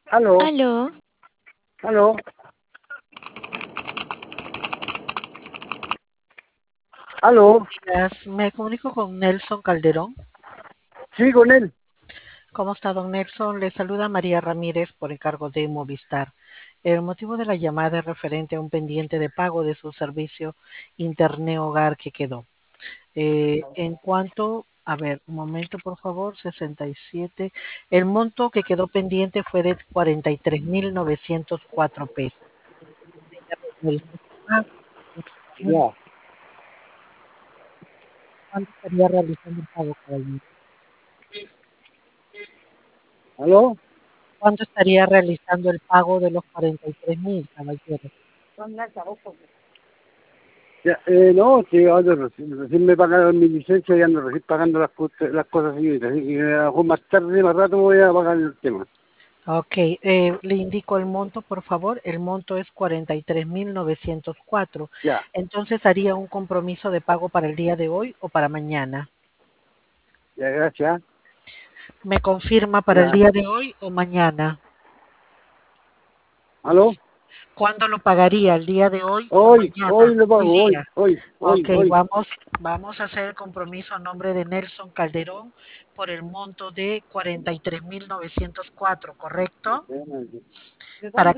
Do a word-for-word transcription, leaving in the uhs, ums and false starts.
Aló, Aló, aló, aló, Días. Me comunico con Nelson Calderón. sí, con él. ¿Cómo está, don Nelson? Le saluda María Ramírez por encargo de Movistar. El motivo de la llamada es referente a un pendiente de pago de su servicio Internet Hogar que quedó. Eh, en cuanto, a ver, un momento por favor, sesenta y siete. El monto que quedó pendiente fue de cuarenta y tres mil novecientos cuatro pesos. Ya. ¿Cuándo estaría realizando el pago, caballero? ¿Aló? ¿Cuándo estaría realizando el pago de los cuarenta y tres mil, caballero? Ya, eh, no, sí, ando recién, recién me pagaron mi licencia y ando recién pagando las, co- las cosas señorita. Así que a lo mejor más tarde, más rato voy a pagar el tema. Ok, eh, le indico el monto, por favor. El monto es cuarenta y tres mil novecientos cuatro. Ya, Entonces haría un compromiso de pago para el día de hoy o para mañana. ya, gracias. ¿Me confirma para el Ya. día de hoy o mañana? ¿Aló? ¿Cuándo lo pagaría? ¿El día de hoy o Hoy, hoy mañana? lo Hoy pago, hoy, día. hoy, Ok, hoy, hoy. vamos, vamos a hacer el compromiso a nombre de Nelson Calderón por el monto de cuarenta y tres mil novecientos cuatro, ¿correcto? Para